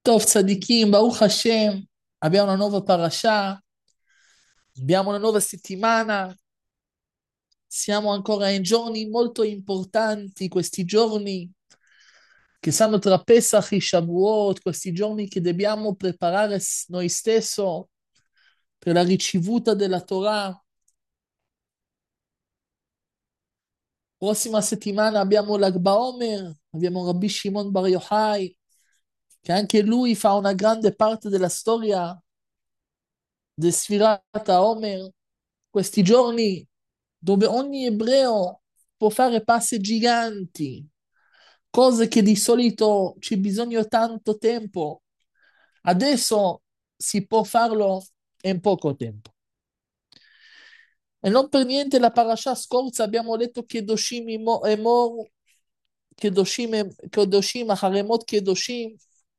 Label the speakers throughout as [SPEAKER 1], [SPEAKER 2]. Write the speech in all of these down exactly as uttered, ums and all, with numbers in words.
[SPEAKER 1] Tov Tzadikim, Baruch Hashem, abbiamo una nuova parasha, abbiamo una nuova settimana, siamo ancora in giorni molto importanti, questi giorni che stanno tra Pesach e Shavuot, questi giorni che dobbiamo preparare s- noi stessi per la ricevuta della Torah. Prossima settimana abbiamo l'Ag BaOmer, abbiamo Rabbi Shimon Bar Yochai, che anche lui fa una grande parte della storia di Sfirat HaOmer, questi giorni dove ogni ebreo può fare passi giganti, cose che di solito ci bisogna tanto tempo. Adesso si può farlo in poco tempo. E non per niente la parasha scorsa abbiamo letto Kedoshim Imo- Emor, Kedoshim, Em- Kedoshim, Haremot Kedoshim.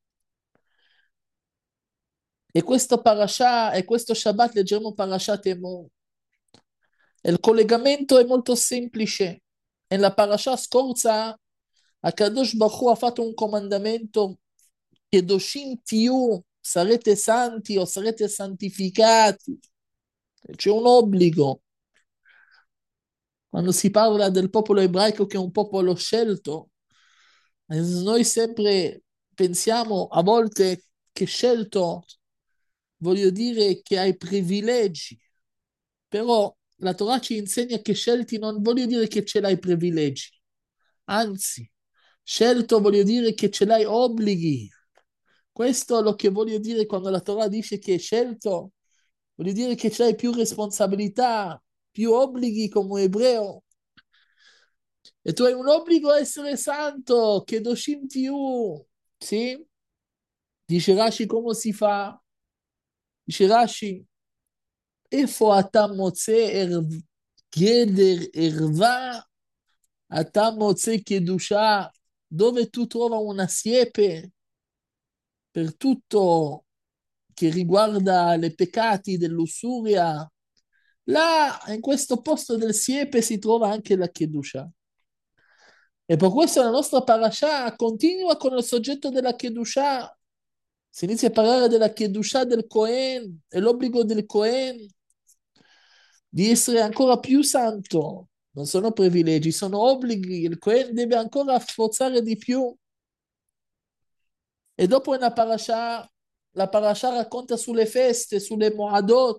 [SPEAKER 1] E questo parasha e questo Shabbat leggeremo Parashat Emor. Il collegamento è molto semplice. Nella parasha scorsa, Akadosh Baruch Hu ha fatto un comandamento: Kedoshim tiu, sarete santi o sarete santificati. C'è un obbligo. Quando si parla del popolo ebraico che è un popolo scelto, eh, noi sempre pensiamo a volte che scelto voglio dire che hai privilegi, però la Torah ci insegna che scelti non voglio dire che ce l'hai privilegi, anzi, scelto voglio dire che ce l'hai obblighi. Questo è lo che voglio dire quando la Torah dice che è scelto, voglio dire che c'hai più responsabilità, più obblighi come ebreo. E tu hai un obbligo a essere santo, che doshim tiu, sì? Dice Rashi come si fa? Dice Rashi, איפה אתה מוצא ער... גדר ערווה, אתה מוצא קדושה, dove tu trova una siepe per tutto che riguarda i peccati dell'ussuria, là in questo posto del siepe si trova anche la Kedusha. E per questo la nostra parasha continua con il soggetto della Kedusha. Si inizia a parlare della Kedusha del Cohen e l'obbligo del Cohen di essere ancora più santo. Non sono privilegi, sono obblighi. Il Cohen deve ancora sforzare di più. E dopo una parasha, la parasha racconta sulle feste, sulle Moadot.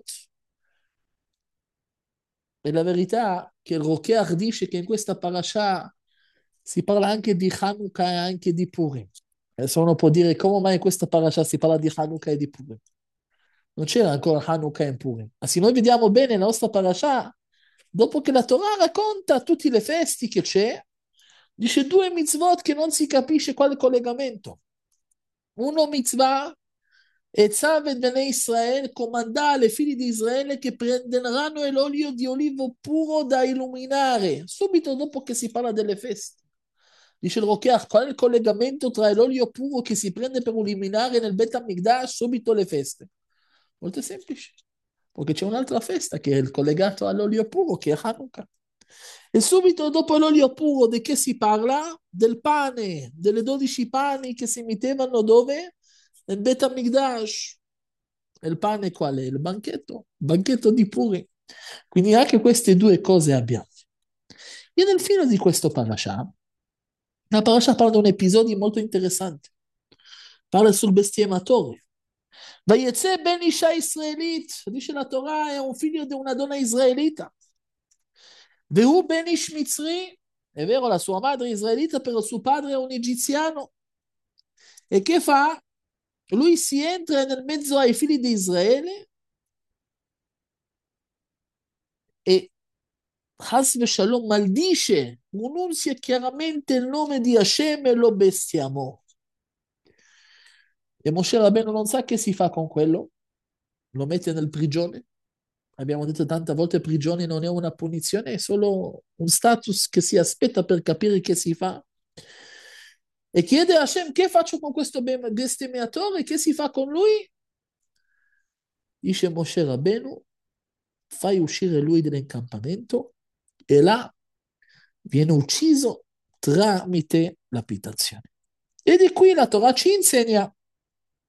[SPEAKER 1] E la verità è che il Rokeach dice che in questa parasha si parla anche di Hanukkah e anche di Purim. Adesso uno può dire come mai in questa parasha si parla di Hanukkah e di Purim. Non c'era ancora Hanukkah e Purim. Ma se noi vediamo bene la nostra parasha, dopo che la Torah racconta tutte le feste che c'è, dice due mitzvot che non si capisce quale collegamento. Uno mitzvah e Zaved Bene Israele comandà alle figli di Israele che prenderanno l'olio di olivo puro da illuminare, subito dopo che si parla delle feste. Dice il Rokeach, qual è il collegamento tra l'olio puro che si prende per illuminare nel Bet HaMikdash subito le feste? Molto semplice, perché c'è un'altra festa che è collegata all'olio puro, che è Hanukkah. E subito dopo l'olio puro di che si parla? Del pane, delle dodici pani che si mettevano dove? Nel Bet HaMikdash. E il pane qual è? Il banchetto, il banchetto di Puri. Quindi anche queste due cose abbiamo. E nel fine di questo parasha, la parasha parla di un episodio molto interessante. Parla sul bestiematore. ויצא בן אישה ישראלית, dice la Torah, è un figlio di una donna israelita. והוא בן איש מצרי, è vero, la sua madre è israelita, però suo padre è un egiziano. E che fa? Lui si entra nel mezzo ai figli di Israele e Has Shalom maldice, pronuncia chiaramente il nome di Hashem e lo bestiamo. E Moshe Rabbeinu non sa che si fa con quello, lo mette nel prigione. Abbiamo detto tante volte, prigione non è una punizione, è solo un status che si aspetta per capire che si fa. E chiede a Hashem che faccio con questo bestemmiatore, che si fa con lui? Dice Moshe Rabbeinu, fai uscire lui dall'incampamento e là viene ucciso tramite lapitazione. E di qui la Torah ci insegna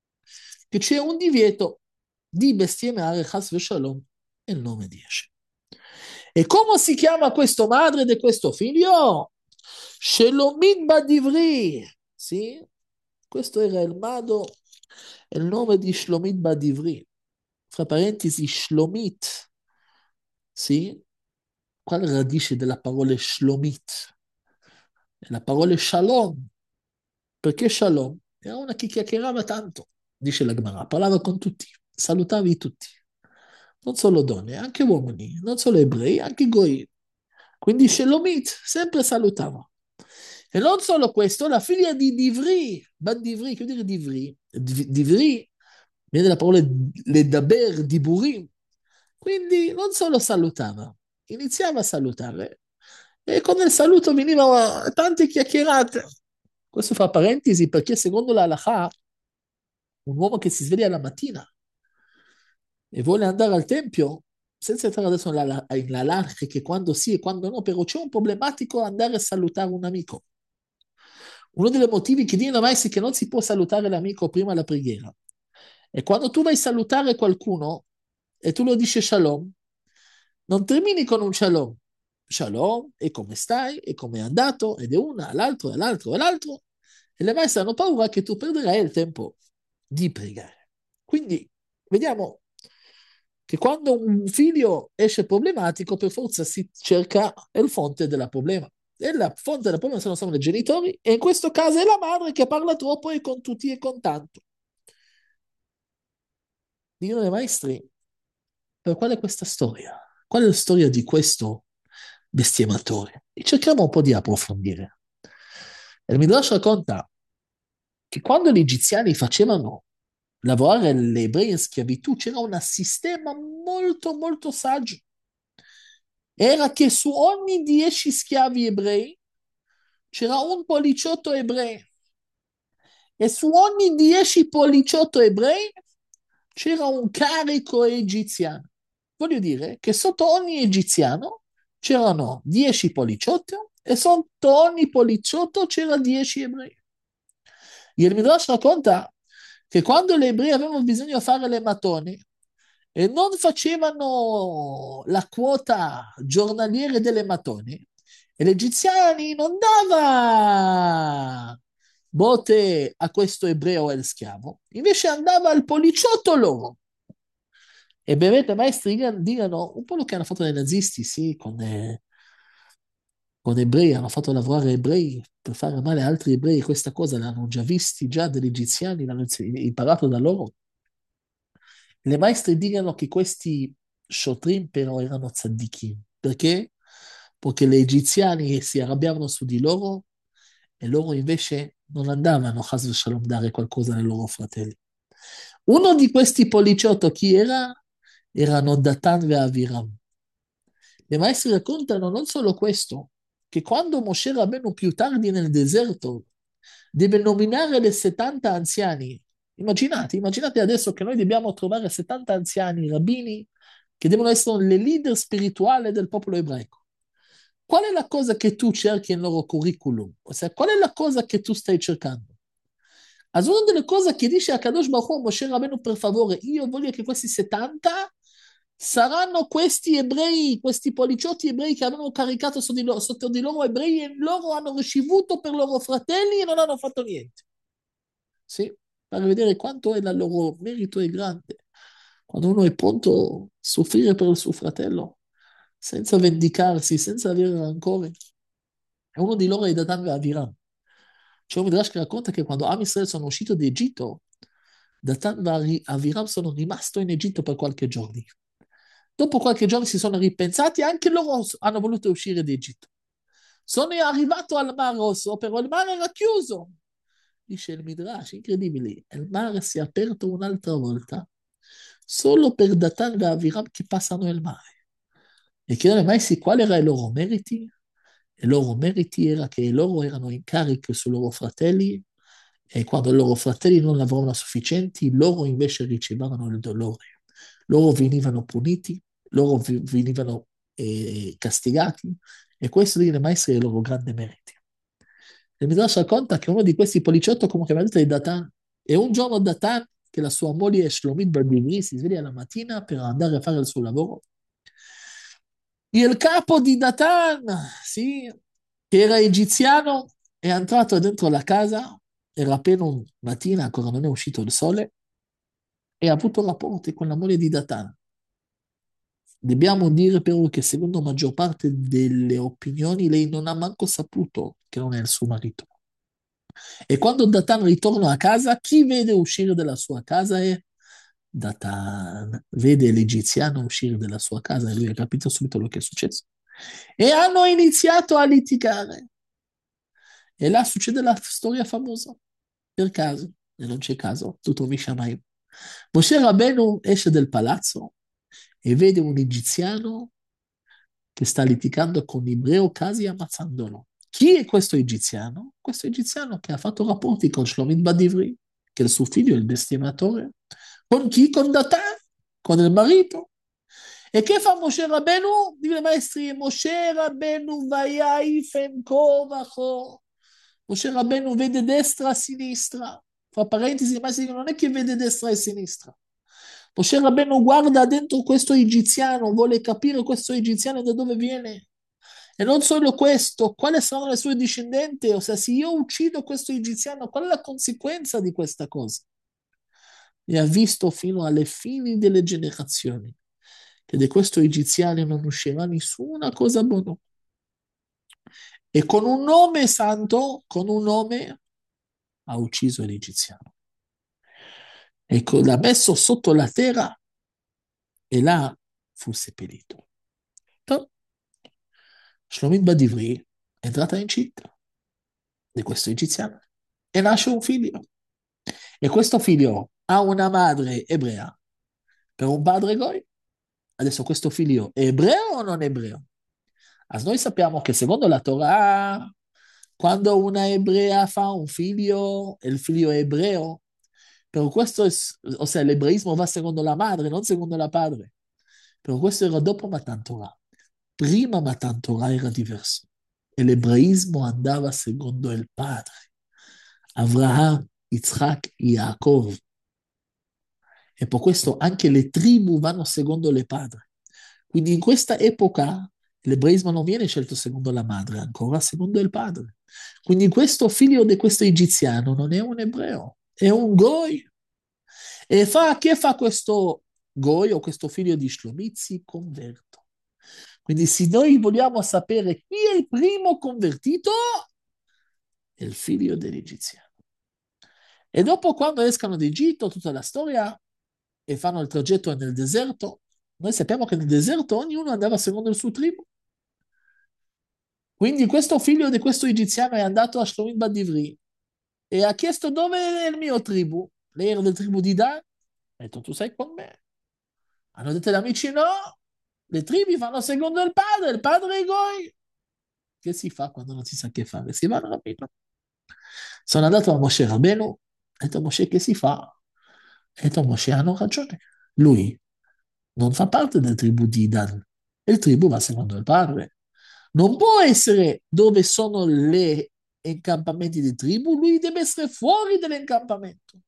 [SPEAKER 1] che c'è un divieto di bestemmiare Chas v'Shalom nel nome di Hashem. E come si chiama questo madre di questo figlio? Shelomit Badivri. Sì? Questo era il mado, il nome di Shlomit Badivri. Fra parentesi, Shlomit. Sì? Qual è la radice della parola Shlomit? È la parola Shalom. Perché Shalom era una che chiacchierava tanto, dice la Gemara, parlava con tutti, salutava tutti. Non solo donne, anche uomini, non solo ebrei, anche goi. Quindi Shelomit sempre salutava. E non solo questo, la figlia di Divri, Bad Divri, che vuol dire Divri? Div- Divri viene dalla parola le daber, diburim. Quindi non solo salutava, iniziava a salutare e con il saluto venivano tante chiacchierate. Questo fa parentesi perché secondo la halakha, un uomo che si sveglia la mattina e vuole andare al tempio, senza entrare adesso nella, nella halakha, che quando sì e quando no, però c'è un problematico andare a salutare un amico. Uno dei motivi che dicono mai è che non si può salutare l'amico prima della preghiera. E quando tu vai a salutare qualcuno e tu lo dici shalom, non termini con un shalom. Shalom, e come stai, e come è andato, ed è una, l'altro, e l'altro, e l'altro. E le maestre hanno paura che tu perderai il tempo di pregare. Quindi vediamo che quando un figlio esce problematico, per forza si cerca il fonte del problema. E la fonte del problema sono, sono i genitori, e in questo caso è la madre che parla troppo e con tutti e con tanto. Dicono i maestri, per qual è questa storia? Qual è la storia di questo bestemmatore? E cerchiamo un po' di approfondire. Il Midrash racconta che quando gli egiziani facevano lavorare gli ebrei in schiavitù c'era un sistema molto molto saggio. Era che su ogni dieci schiavi ebrei c'era un policiotto ebreo e su ogni dieci policiotto ebrei c'era un carico egiziano. Voglio dire che sotto ogni egiziano c'erano dieci poliziotti e sotto ogni poliziotto c'era dieci ebrei. E il Midrash racconta che quando gli ebrei avevano bisogno di fare le matone e non facevano la quota giornaliera delle matone, e gli egiziani non dava botte a questo ebreo e al schiavo, invece andava al policiotto loro. E bevete, maestri, dicano un po' quello che hanno fatto i nazisti, sì, con, eh, con ebrei, hanno fatto lavorare ebrei per fare male a altri ebrei, questa cosa l'hanno già visti già degli egiziani, l'hanno imparato da loro. Le maestre dicono che questi shotrim però erano tzaddikim. Perché? Perché gli egiziani si arrabbiavano su di loro e loro invece non andavano a Shalom dare qualcosa ai loro fratelli. Uno di questi policiotto chi era? Erano Datan e Aviram. Le maestre raccontano non solo questo, che quando Moshe Rabbeinu più tardi nel deserto deve nominare le settanta anziani, immaginate, immaginate adesso che noi dobbiamo trovare settanta anziani, rabbini, che devono essere le leader spirituali del popolo ebraico. Qual è la cosa che tu cerchi nel loro curriculum? Ossia, qual è la cosa che tu stai cercando? Allora, una delle cose che dice a Kadosh Baruch Hu, Moshe Rabbeinu, per favore, io voglio che questi settanta saranno questi ebrei, questi poliziotti ebrei che avevano caricato sotto di loro, sotto di loro ebrei e loro hanno ricevuto per loro fratelli e non hanno fatto niente. Sì, per vedere quanto è il loro merito è grande. Quando uno è pronto a soffrire per il suo fratello, senza vendicarsi, senza avere rancore. E uno di loro è Datan e Aviram. C'è un Midrash che racconta che quando Am Israele sono uscito d'Egitto, Datan e Aviram sono rimasti in Egitto per qualche giorno. Dopo qualche giorno si sono ripensati, anche loro hanno voluto uscire d'Egitto. Sono arrivato al Mar Rosso, però il mare era chiuso. Dice il Midrash, incredibile, il mare si è aperto un'altra volta, solo per Datan e Aviram che passano il mare. E chiedono mai sì, quali erano i loro meriti? I loro meriti era che loro erano in carico sui loro fratelli e quando i loro fratelli non lavoravano sufficienti, loro invece ricevevano il dolore. Loro venivano puniti, loro venivano eh, castigati e questo dice maestri è il loro grande merito. Il Midrash racconta che uno di questi poliziotti, come abbiamo detto, è Datan. E un giorno Datan che la sua moglie Shlomit Badivri si sveglia la mattina per andare a fare il suo lavoro. Il capo di Datan, sì, che era egiziano, è entrato dentro la casa, era appena un mattina, ancora non è uscito il sole, e ha avuto rapporti con la moglie di Datan. Dobbiamo dire però che secondo la maggior parte delle opinioni lei non ha manco saputo che non è il suo marito. E quando Datan ritorna a casa, chi vede uscire dalla sua casa è Datan. Vede l'egiziano uscire dalla sua casa e lui ha capito subito quello che è successo. E hanno iniziato a litigare. E là succede la storia famosa. Per caso, e non c'è caso, tu trovi Shammai. Moshe Rabbeinu esce del palazzo e vede un egiziano che sta litigando con un ebreo quasi ammazzandolo. Chi è questo egiziano? Questo egiziano che ha fatto rapporti con Shlomit Badivri, che è il suo figlio, il bestemmiatore. Con chi? Con Datan, con il marito. E che fa Moshe Rabbeinu? Dicono i maestri, Moshe Rabbeinu vayaifen kovacho. Moshe Rabbeinu vede destra e sinistra. Fra parentesi, i maestri dicono, non è che vede destra e sinistra. Moshe Rabbeinu guarda dentro questo egiziano, vuole capire questo egiziano da dove viene. E non solo questo, quali sono le sue discendenti? Ossia, se io uccido questo egiziano, qual è la conseguenza di questa cosa? E ha visto fino alle fini delle generazioni che di questo egiziano non uscirà nessuna cosa buona. E con un nome santo, con un nome, ha ucciso l'egiziano. E l'ha messo sotto la terra e là fu seppellito. Shlomit Badivri è entrata incinta di questo egiziano e nasce un figlio. E questo figlio ha una madre ebrea per un padre goi. Adesso questo figlio è ebreo o non è ebreo? As noi sappiamo che secondo la Torah, quando una ebrea fa un figlio e il figlio è ebreo, per questo, è, ossia l'ebraismo va secondo la madre, non secondo la padre. Per questo era dopo Matan Torah. Prima Matan Torah era diverso. E l'ebraismo andava secondo il padre. Avraham, Yitzhak, Yaakov. E per questo anche le tribù vanno secondo le padri. Quindi in questa epoca l'ebraismo non viene scelto secondo la madre, ancora secondo il padre. Quindi questo figlio di questo egiziano non è un ebreo, è un goi. E fa, che fa questo goi o questo figlio di Shlomit? Si converto. Quindi se noi vogliamo sapere chi è il primo convertito, è il figlio dell'egiziano. E dopo quando escano d'Egitto, tutta la storia, e fanno il tragitto nel deserto, noi sappiamo che nel deserto ognuno andava secondo il suo tribù. Quindi questo figlio di questo egiziano è andato a Shlomit Badivri e ha chiesto dove è il mio tribù. Lei era del tribù di Dan. Ha detto, tu sei con me. Hanno detto gli amici, no, le tribù vanno secondo il padre, il padre è Goi. Che si fa quando non si sa che fare? Si va a rapire. Sono andato a Moshe Rabbeinu, ho detto, Moshe, che si fa? Ho detto, Moshe, hanno ragione. Lui non fa parte del tribù di Dan. Il tribù va secondo il padre. Non può essere dove sono gli incampamenti di tribù, lui deve essere fuori dell'incampamento.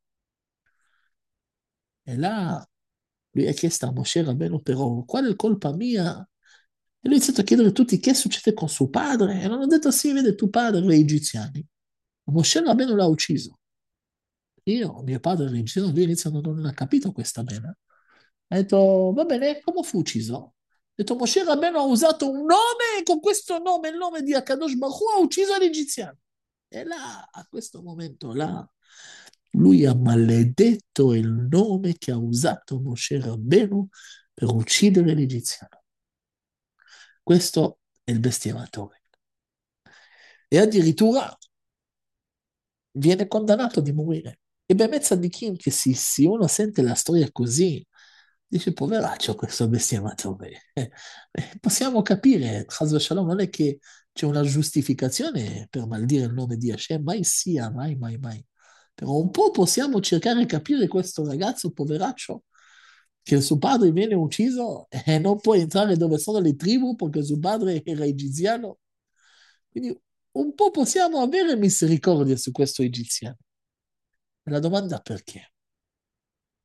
[SPEAKER 1] E là lui ha chiesto a Moshe Rabbeinu, però, qual è la colpa mia? E lui ha iniziato a chiedere a tutti che succede con suo padre. E hanno detto, sì, vede, tuo padre era egiziani. Moshe Rabbeinu l'ha ucciso. Io, mio padre era egiziano, lui inizia a non ha capito questa bene. Ha detto, va bene, come fu ucciso? Ha detto, Moshe Rabbeinu ha usato un nome e con questo nome, il nome di Akadosh Baruch Hu, ha ucciso l'egiziano. E là, a questo momento là, lui ha maledetto il nome che ha usato Moshe Rabbeinu per uccidere l'egiziano. Questo è il bestemmiatore. E addirittura viene condannato di morire. E Bemet Tzadikim, che se, se uno sente la storia così, dice, poveraccio questo bestemmiatore. Eh, eh, possiamo capire, Chas v'Shalom, non è che c'è una giustificazione per maldire il nome di Hashem, mai sia, mai, mai, mai. Però un po' possiamo cercare di capire questo ragazzo, poveraccio, che il suo padre viene ucciso e non può entrare dove sono le tribù perché suo padre era egiziano. Quindi un po' possiamo avere misericordia su questo egiziano. La domanda perché?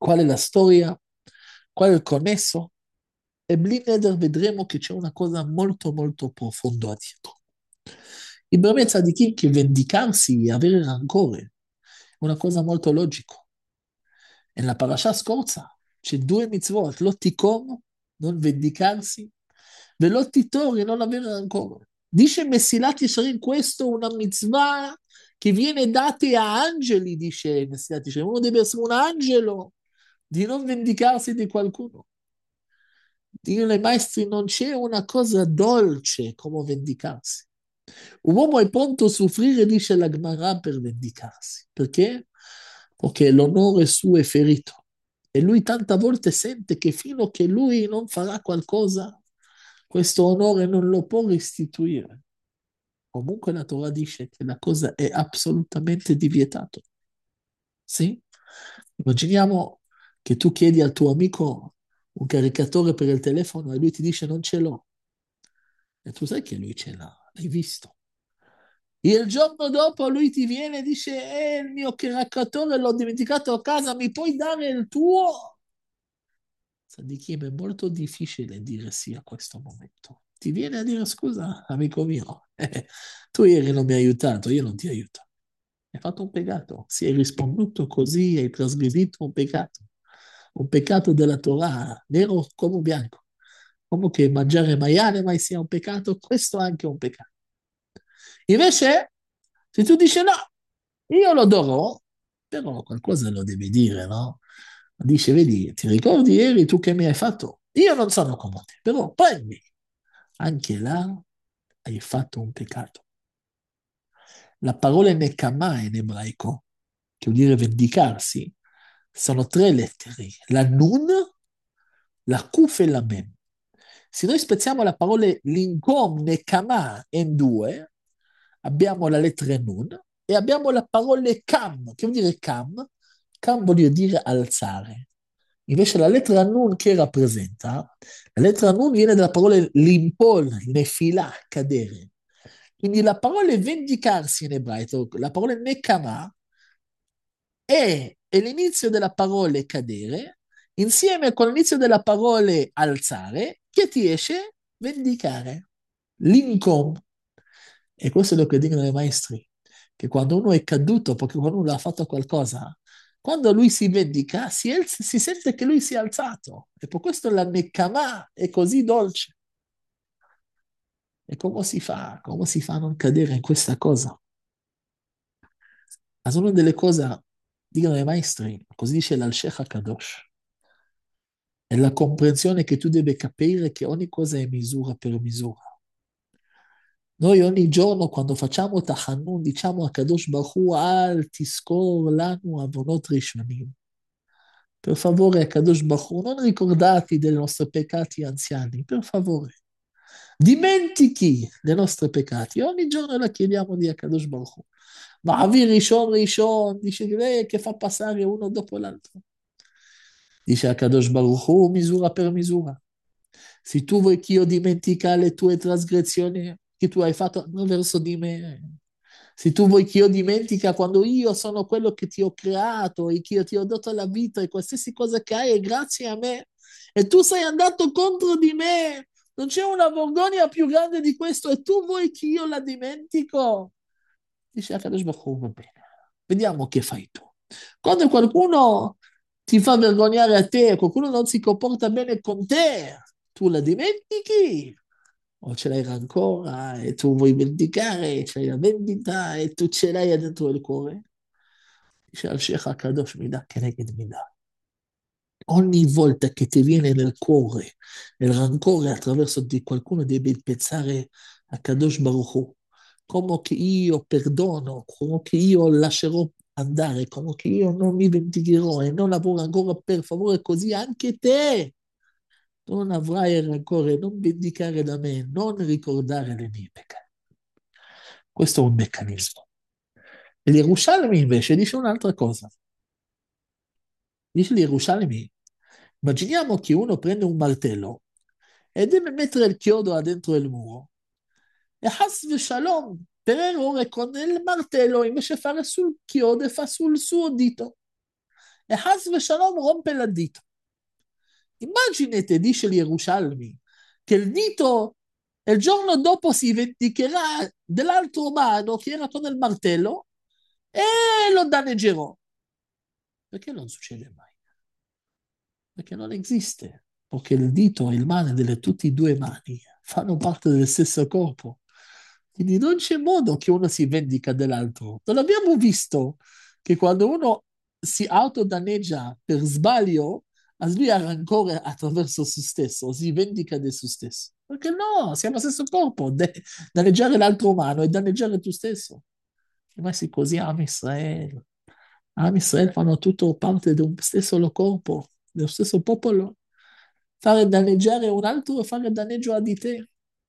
[SPEAKER 1] qual è la storia, qual è il connesso, e bli neder vedremo che c'è una cosa molto molto profonda dietro. Il Brahman Tzadikim che vendicarsi e avere rancore è una cosa molto logica. Nella parasha scorsa c'è due mitzvot, l'otticom, non vendicarsi, e l'ottitori, non avere rancore. Dice Messilat Yesharim, questo è una mitzvah che viene data a angeli, dice Messilat Yesharim. Uno deve essere un angelo di non vendicarsi di qualcuno. Dicono i maestri, non c'è una cosa dolce come vendicarsi. Un uomo è pronto a soffrire, dice la Gemara, per vendicarsi. Perché? Perché l'onore suo è ferito. E lui tante volte sente che fino a che lui non farà qualcosa, questo onore non lo può restituire. Comunque la Torah dice che la cosa è assolutamente vietata. Sì? Immaginiamo che tu chiedi al tuo amico un caricatore per il telefono e lui ti dice non ce l'ho. E tu sai che lui ce l'ha, l'hai visto. E il giorno dopo lui ti viene e dice, eh, il mio caricatore l'ho dimenticato a casa, mi puoi dare il tuo? Sadikim, è molto difficile dire sì a questo momento. Ti viene a dire, scusa, amico mio, eh, tu ieri non mi hai aiutato, io non ti aiuto. Hai fatto un peccato. Se hai risposto così, hai trasgredito un peccato. Un peccato della Torah, nero come bianco. Come che mangiare maiale mai sia un peccato, questo è anche un peccato. Invece, se tu dici no, io lo darò, però qualcosa lo devi dire, no? Dice, vedi, ti ricordi ieri tu che mi hai fatto? Io non sono come te, però prendi. Anche là hai fatto un peccato. La parola nekama in ebraico, che vuol dire vendicarsi, sono tre lettere, la nun, la kuf e la mem. Se noi spezziamo la parola linkom, nekama in due, abbiamo la lettera nun e abbiamo la parola kam, che vuol dire kam. Kam vuol dire alzare. Invece la lettera nun che rappresenta, la lettera nun viene dalla parola limpol, nefila, cadere. Quindi la parola vendicarsi in ebraico, la parola nekama, è, è l'inizio della parola cadere, insieme con l'inizio della parola alzare, che ti esce vendicare. L'incom. E questo è quello che dicono i maestri, che quando uno è caduto, perché quando uno ha fatto qualcosa, quando lui si vendica, si, alza, si sente che lui si è alzato. E per questo la nekama è così dolce. E come si fa? Come si fa a non cadere in questa cosa? Ma sono delle cose, dicono i maestri, così dice l'Al-Sheikh HaKadosh, è la comprensione che tu devi capire che ogni cosa è misura per misura. Noi ogni giorno quando facciamo Tachanun diciamo a Kadosh Baruch Hu, Al tiskor lanu avonot rishonim. Per favore, Kadosh Baruch Hu, non ricordati dei nostri peccati anziani, per favore. Dimentichi dei nostri peccati. Ogni giorno la chiediamo di Kadosh Baruch Hu. Ma Avi Rishon Rishon, dice lei che fa passare uno dopo l'altro. Dice a Kadosh Baruch Hu, misura per misura. Se tu vuoi che io dimentica le tue trasgressioni che tu hai fatto verso di me, se tu vuoi che io dimentica quando io sono quello che ti ho creato e che io ti ho dato la vita e qualsiasi cosa che hai è grazie a me, e tu sei andato contro di me, non c'è una vergogna più grande di questo e tu vuoi che io la dimentico? Dice Akadosh Baruch Hu, va bene, vediamo che fai tu. Quando qualcuno ti fa vergognare a te, qualcuno non si comporta bene con te, tu la dimentichi o ce l'hai ancora e tu vuoi vendicare, ce l'hai la vendita e tu ce l'hai dentro il cuore. Dice al Sheikh HaKadosh, Mida Keneged Mida. Ogni volta che ti viene nel cuore il rancore attraverso di qualcuno devi pensare a Kadosh Baruch Hu, come che io perdono, come che io lascerò andare, come che io non mi vendicherò e non avrò ancora, per favore, così anche te non avrai il rancore, non vendicare da me, non ricordare le mie peccati. Questo è un meccanismo. E l'Ierushalmi invece dice un'altra cosa. Dice l'Ierushalmi, immaginiamo che uno prende un martello e deve mettere il chiodo dentro il muro. E Has Shalom, per errore, con il martello, invece di fare sul chiodo, fa sul suo dito. e Has Shalom rompe il dito. Immaginate, dice l'Ierushalmi, che il dito il giorno dopo si vendicherà dell'altro mano che era con il martello e lo danneggerò. Perché non succede mai? Perché non esiste. Perché il dito e il mano delle tutte e due mani fanno parte del stesso corpo. Quindi non c'è modo che uno si vendica dell'altro. Non abbiamo visto che quando uno si autodanneggia per sbaglio, a lui ha rancore attraverso se stesso, si vendica di se stesso. Perché no, siamo lo stesso corpo. De- danneggiare l'altro umano e danneggiare tu stesso. Ma sì, così Am Israele. Am Israele fanno tutto parte di un stesso corpo, dello stesso popolo. Fare danneggiare un altro e fare danneggio a di te.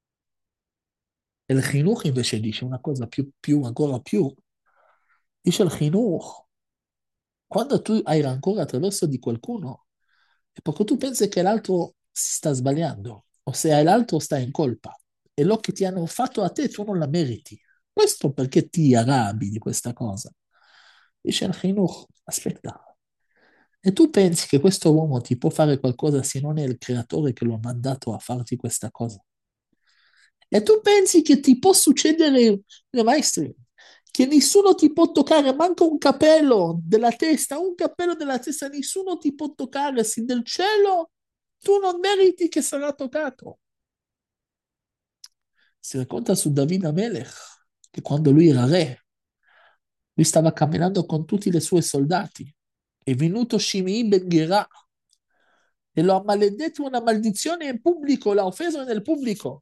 [SPEAKER 1] E il chinuch invece dice una cosa più, più, ancora più. Dice il chinuch, quando tu hai rancore attraverso di qualcuno, è perché tu pensi che l'altro si sta sbagliando, o se l'altro sta in colpa, e lo che ti hanno fatto a te tu non la meriti. Questo perché ti arrabbi di questa cosa. Dice il chinuch, aspetta, e tu pensi che questo uomo ti può fare qualcosa se non è il creatore che lo ha mandato a farti questa cosa? E tu pensi che ti può succedere, eh, maestri, che nessuno ti può toccare, manca un capello della testa, un capello della testa, nessuno ti può toccare, se del cielo tu non meriti che sarà toccato. Si racconta su David Amelech che quando lui era re, lui stava camminando con tutti i suoi soldati. È venuto Shimei Ben Gera e lo ha maledetto una maledizione in pubblico, l'ha offeso nel pubblico.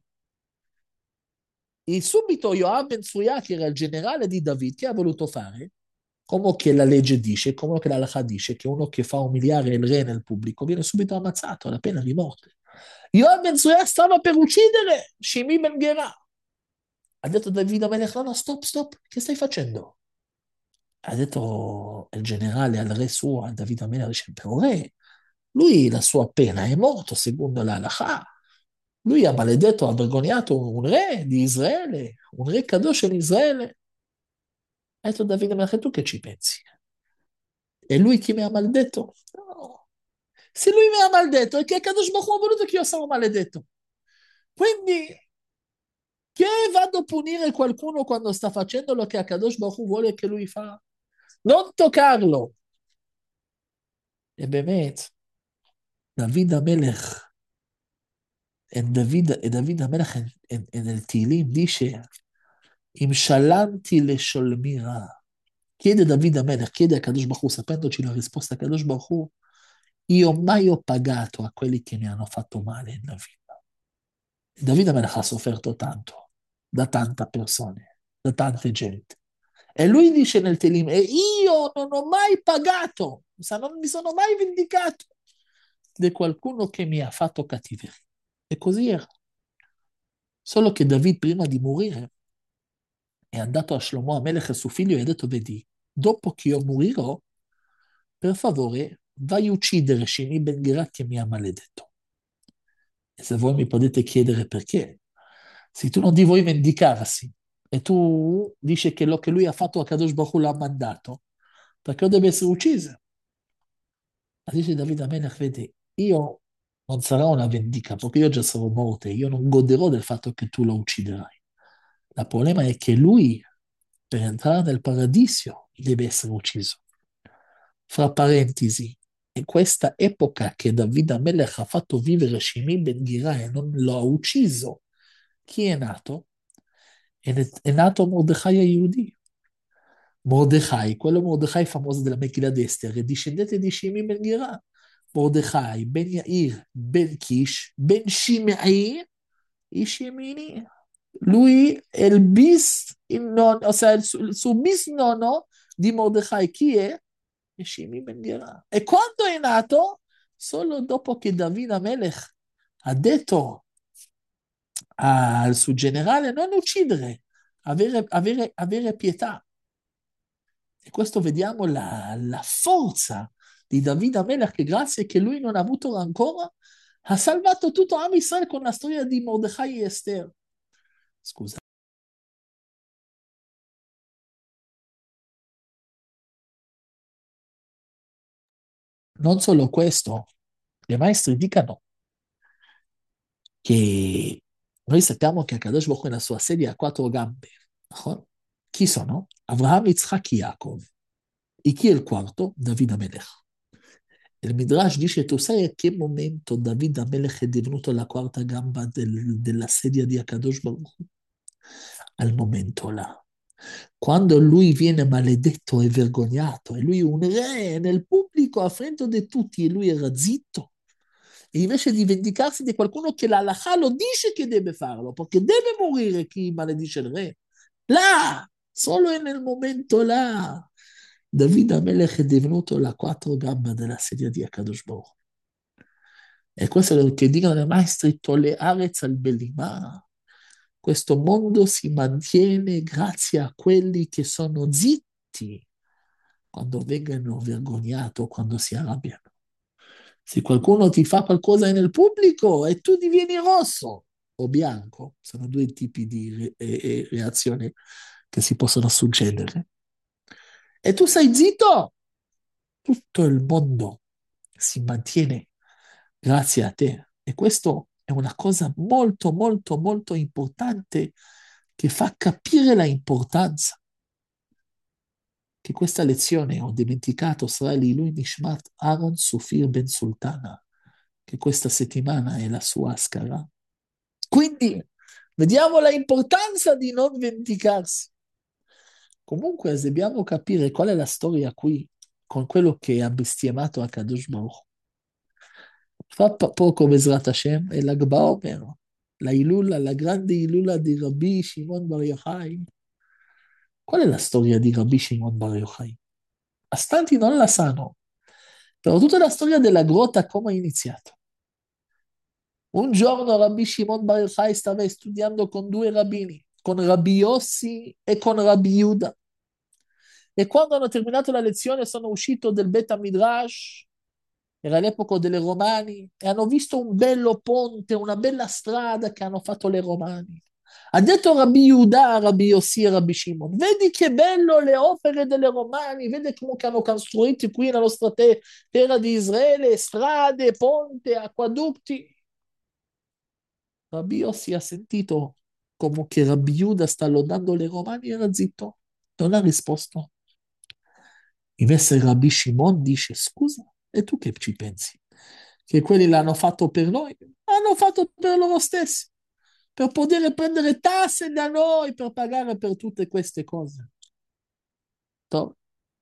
[SPEAKER 1] E subito Yoav Ben Tzruya, che era il generale di David, che ha voluto fare? Come che la legge dice, come che la Halakha dice, che uno che fa umiliare il re nel pubblico viene subito ammazzato, alla pena di morte. Yoav Ben Tzruya stava per uccidere Shimi Ben Gera. Ha detto David Amelech, no, no, stop, stop, che stai facendo? Ha detto il generale al re suo, a David Amelech, dice, però re, lui la sua pena è morto secondo la Halakha. Lui ha maledetto, ha vergognato un re di Israele, un re Kadosh in Israele. Ha detto Davide, ma tu che ci pensi? È lui che mi ha maledetto? No. Se lui mi ha maledetto è che Kadosh Baruch Hu ha voluto che io sono maledetto. Quindi, che vado a punire qualcuno quando sta facendo lo che Kadosh Baruch Hu vuole che lui fa? Non toccarlo. E באמת, דוד המלך, en David, e David המלך en, en, en el Tilim dice, אם שלמתי לשולמי רע, chiede Davide a Melech, chiede a Kadosh Baruch Hu, sapendoci la risposta a Kadosh Baruch Hu, io mai ho pagato a quelli che mi hanno fatto male nella vita. E Davide Melech ha sofferto tanto, da tante persone, da tante gente. E lui dice nel Telim, e io non ho mai pagato, non mi sono mai vendicato di qualcuno che mi ha fatto cattiveria. E così era. Solo che David, prima di morire, è andato a Shlomo Amelech, suo figlio, e ha detto, vedi, dopo che io morirò, per favore, vai a uccidere Shimi Ben Gera che mi ha maledetto. E se voi mi potete chiedere perché, se tu non ti vuoi vendicarsi e tu dici che lo che lui ha fatto a Kadosh Baruch Hu l'ha mandato, perché deve essere ucciso? Ma dice Davide Amelech, vedi, io non sarà una vendica, perché io già sarò morto, io non goderò del fatto che tu lo ucciderai. Il problema è che lui, per entrare nel paradiso, deve essere ucciso. Fra parentesi, in questa epoca che Davide Amelech ha fatto vivere Shimi Ben Gira e non lo ha ucciso, chi è nato? È, è nato Mordechai Yehudi. Mordechai, quello Mordechai famoso della Megillah d'Ester, è discendente di Shimi Ben Gira. Mordechai, Ben Yair, Ben Kish, Ben Shimei, ish Yemini. Lui è il bis, il non, o sea, il, su- il suo bisnonno di Mordechai, chi è? È Shimi Ben Gira. E quando è nato? Solo dopo che David Amelech ha detto al suo generale non uccidere, avere, avere, avere pietà. E questo vediamo la, la forza di David Amelech, che grazie che lui non ha avuto ancora, ha salvato tutto Am Israele con la storia di Mordechai e Esther. Scusa. Non solo questo, i maestri dicano che noi sappiamo che Akadosh Baruch Hu nella sua sedia ha quattro gambe. No? Chi sono? Avraham, Yitzhak e Yaakov. E chi è il quarto? David Amelech. Il Midrash dice, tu sai a che momento David Amelech è divenuto la quarta gamba del- della sedia di Akadosh Baruch Hu? Al momento là. Quando lui viene maledetto e vergognato, e lui è un re nel pubblico a fronte di tutti, e lui era zitto, e invece di vendicarsi di qualcuno che la halakha lo dice che deve farlo, perché deve morire chi maledice il re. Là, solo nel momento là, David Amelech è divenuto la quattro gambe della sedia di Akadosh Baruch. E questo è lo che dicono i maestri, Tole Arez al Belimah. Questo mondo si mantiene grazie a quelli che sono zitti quando vengono vergognati o quando si arrabbiano. Se qualcuno ti fa qualcosa nel pubblico e tu divieni rosso o bianco, sono due tipi di re- e- e reazioni che si possono succedere. E tu sei zitto, tutto il mondo si mantiene grazie a te. E questo è una cosa molto, molto, molto importante che fa capire la importanza che questa lezione ho dimenticato sarà l'Ilui Nishmat Aaron Sufir Ben Sultana, che questa settimana è la sua Ascara. Quindi vediamo la importanza di non dimenticarsi. Comunque dobbiamo capire qual è la storia qui con quello che ha bestemmato a Kadosh Baruch. Fa po- poco Bezrat Hashem e l'Ag Baomer, la Ilula, la grande Ilula di Rabbi Shimon Bar Yochai. Qual è la storia di Rabbi Shimon Bar Yochai? A stanti non la sanno, però tutta la storia della grotta come è iniziato. Un giorno Rabbi Shimon Bar Yochai stava studiando con due rabbini, con Rabbi Yossi e con Rabbi Yuda. E quando hanno terminato la lezione sono uscito del Bet Midrash, era l'epoca delle Romani, e hanno visto un bello ponte, una bella strada che hanno fatto le Romani. Ha detto Rabbi Yuda, Rabbi Yossi e Rabbi Shimon, vedi che bello le opere delle Romani, vedi come che hanno costruito qui nella nostra te- terra di Israele, strade, ponte, acquadotti. Rabbi Yossi ha sentito come che Rabbi Yuda sta lodando le Romani, era zitto, non ha risposto. Invece Rabbi Shimon dice, scusa, e tu che ci pensi? Che quelli l'hanno fatto per noi? Hanno fatto per loro stessi, per poter prendere tasse da noi, per pagare per tutte queste cose. To-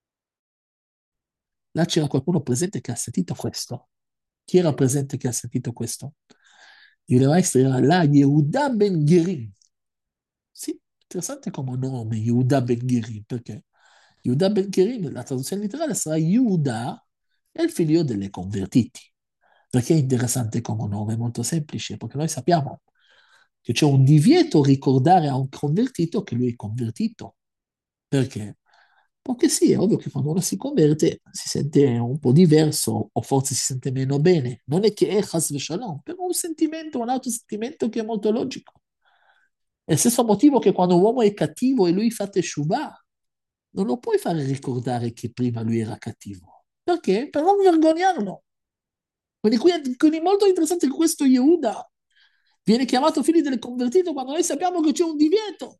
[SPEAKER 1] Là c'era qualcuno presente che ha sentito questo. Chi era presente che ha sentito questo? Il maestro era là, Yehuda Ben Geri. Sì, interessante come nome, Yehuda Ben Geri, perché Yehuda Ben Geri, la traduzione letterale sarà Yehuda, è il figlio delle convertiti. Perché è interessante come nome? È molto semplice, perché noi sappiamo che c'è un divieto ricordare a un convertito che lui è convertito. Perché? Perché sì, è ovvio che quando uno si converte si sente un po' diverso o forse si sente meno bene. Non è che è chas v'shalom, però un sentimento, un altro sentimento che è molto logico. È lo stesso motivo che quando un uomo è cattivo e lui fa teshuvah, non lo puoi fare ricordare che prima lui era cattivo. Perché? Per non vergognarlo. Quindi, qui è, quindi è molto interessante che questo Yehuda viene chiamato figlio del convertito quando noi sappiamo che c'è un divieto.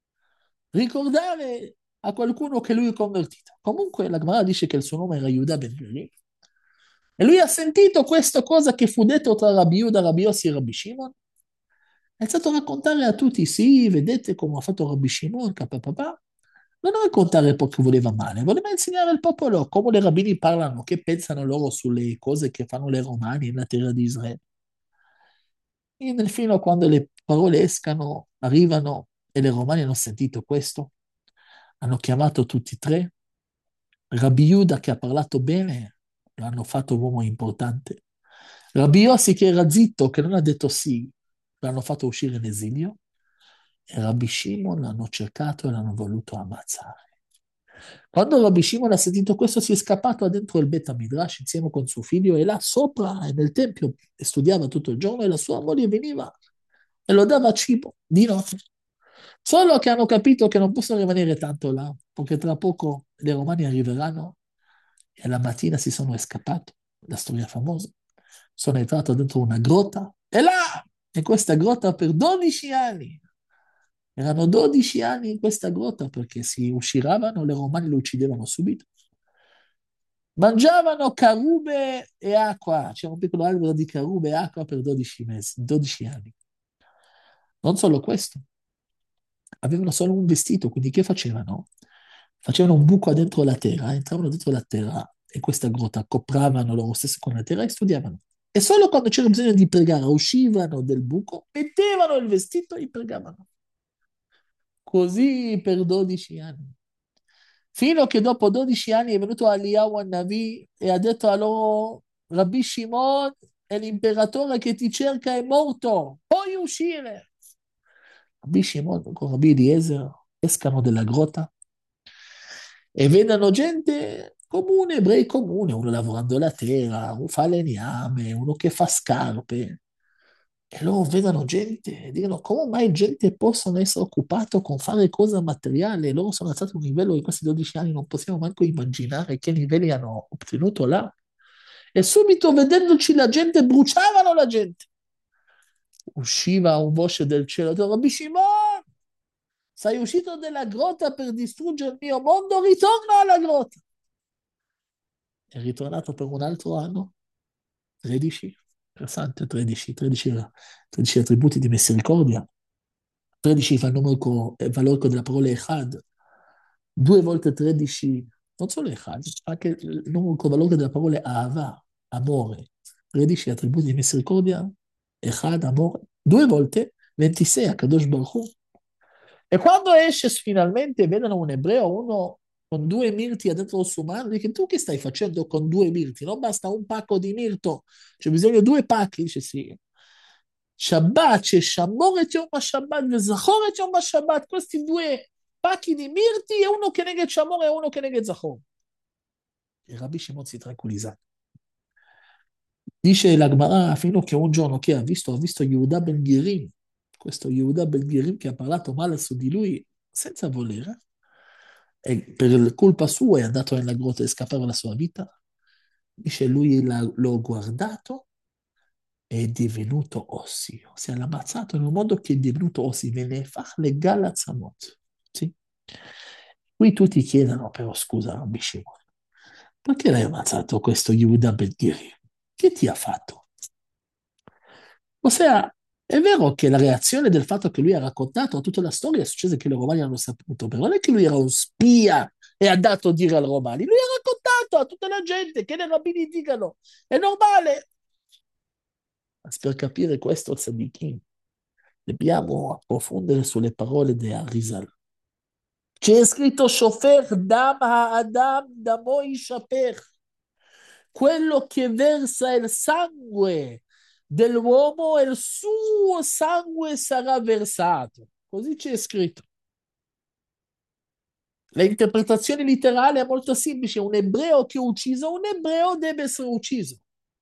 [SPEAKER 1] Ricordare a qualcuno che lui è convertito. Comunque la Gemara dice che il suo nome era Yehuda ben Geri. E lui ha sentito questa cosa che fu detto tra Rabbi Yehuda, Rabbi Yossi e Rabbi Shimon. Ha iniziato a raccontare a tutti, sì, vedete come ha fatto Rabbi Shimon, papà. Non raccontare perché voleva male, voleva insegnare al popolo come i rabbini parlano, che pensano loro sulle cose che fanno le romani nella terra di Israele. E nel fine, quando le parole escano, arrivano, e le romani hanno sentito questo, hanno chiamato tutti e tre. Rabbi Yuda, che ha parlato bene, l'hanno fatto uomo importante. Rabbi Yossi, che era zitto, che non ha detto sì, l'hanno fatto uscire in esilio. E Rabbi Shimon l'hanno cercato e l'hanno voluto ammazzare. Quando Rabbi Shimon ha sentito questo, si è scappato dentro il Bet Midrash insieme con suo figlio e là sopra e nel tempio e studiava tutto il giorno e la sua moglie veniva e lo dava cibo di notte. Solo che hanno capito che non possono rimanere tanto là, perché tra poco le romani arriveranno e alla mattina si sono scappati. la storia famosa. Sono entrato dentro una grotta e là, in questa grotta per dodici anni. Erano dodici anni in questa grotta perché si usciravano, le romane lo uccidevano subito. Mangiavano carube e acqua. C'era un piccolo albero di carube e acqua per dodici mesi, dodici anni. Non solo questo, avevano solo un vestito, quindi che facevano? Facevano un buco dentro la terra, entravano dentro la terra in questa grotta, copravano loro stessi con la terra e studiavano. E solo quando c'era bisogno di pregare, uscivano del buco, mettevano il vestito e pregavano. Così per dodici anni. Fino a che dopo dodici anni è venuto Eliyahu Navi e ha detto a loro, Rabbi Shimon, è l'imperatore che ti cerca è morto, puoi uscire. Rabbi Shimon con Rabbi Eliezer escano dalla grotta e vedono gente comune, ebrei comuni, uno lavorando la terra, uno fa legname, uno che fa scarpe. E loro vedono gente e dicono come mai gente possono essere occupato con fare cose materiali. Loro sono stati a un livello in questi dodici anni, non possiamo manco immaginare che livelli hanno ottenuto là. E subito vedendoci la gente, bruciavano la gente. Usciva un voce del cielo, diceva, Rabbi Shimon, sei uscito dalla grotta per distruggere il mio mondo, ritorna alla grotta. È ritornato per un altro anno, tredici, interessante, tredici, tredici, tredici attributi di misericordia, tredici fa il numero, il valore della parola Echad, due volte tredici, non solo Echad, anche il numero il valore della parola Ahava, amore, tredici attributi di misericordia, Echad, amore, due volte ventisei a Kadosh Baruch Hu. E quando esce finalmente e vedono un ebreo, uno con due mirti dentro il suo mano, dice tu che stai facendo con due mirti? Non basta un pacco di mirto, c'è bisogno di due pacchi. Dice sì. Shabbat, c'è Shamoret Yom HaShabbat e Zachoret Yom HaShabbat, questi due pacchi di mirti e uno che nega Shamor e uno che nega Zachor. E Rabbi Shimon si tranquillizza. Dice la Gemara fino che un giorno che ha visto, ha visto Yehuda Ben Girim, questo Yehuda Ben Girim che ha parlato male su di lui senza volere, e per colpa sua è andato nella grotta e scappare la sua vita. Dice lui l'ho guardato e è divenuto ossi, ossia l'ha ammazzato in un modo che è divenuto ossi, ve ne fa le galazzamot. Sì? Qui tutti chiedono però scusa Rabbi Shimon, perché l'hai ammazzato questo Yehuda Ben Girim? Che ti ha fatto? Ossia, è vero che la reazione del fatto che lui ha raccontato tutta la storia è successa che i romani hanno saputo, però non è che lui era un spia e ha dato a dire ai romani, lui ha raccontato a tutta la gente che le rabbini dicano, è normale. Ma per capire questo, Tzadikim, dobbiamo approfondire sulle parole di Arizal. C'è scritto Shofer Dam Ha'adam Damo Yishaper, quello che versa il sangue dell'uomo, il suo sangue sarà versato. Così c'è scritto. L'interpretazione letterale è molto semplice. Un ebreo che è ucciso, un ebreo deve essere ucciso.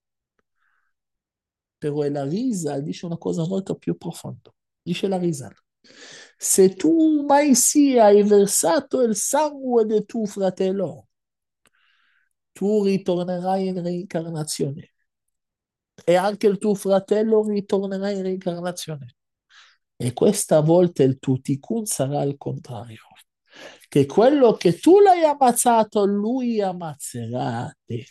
[SPEAKER 1] Però la Risa dice una cosa molto più profonda. Dice la Risa, se tu mai sia hai versato il sangue di tuo fratello, tu ritornerai in reincarnazione e anche il tuo fratello ritornerà in reincarnazione. E questa volta il tuo tikkun sarà al contrario, che quello che tu l'hai ammazzato, lui ammazzerà te.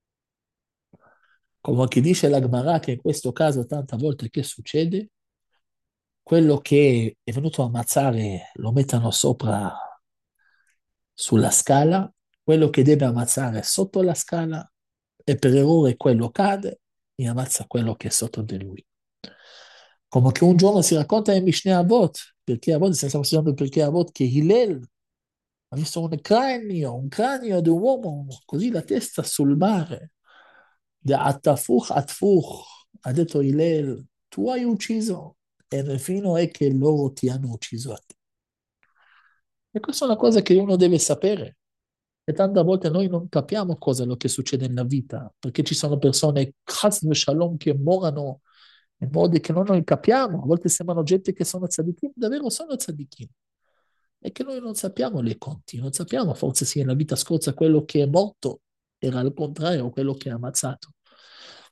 [SPEAKER 1] Come che dice la Gemara che in questo caso tante volte che succede? Quello che è venuto a ammazzare lo mettono sopra sulla scala, quello che deve ammazzare sotto la scala e per errore quello cade e ammazza quello che è sotto di lui. Come che un giorno si racconta in Mishneh Avot, perché Avot, stiamo studiando perché Avot, che Hillel ha visto un cranio, un cranio di un uomo, così la testa sul mare, da Atafuch Atfuch, ha detto Hillel, tu hai ucciso, e infine è che loro ti hanno ucciso a te. E questa è una cosa che uno deve sapere. E tante volte noi non capiamo cosa è lo che succede nella vita, perché ci sono persone, chas shalom, che morano in modi che non noi capiamo. A volte sembrano gente che sono tzadikim, davvero sono tzadikim. E che noi non sappiamo le conti, non sappiamo forse se nella vita scorsa quello che è morto era al contrario quello che è ammazzato.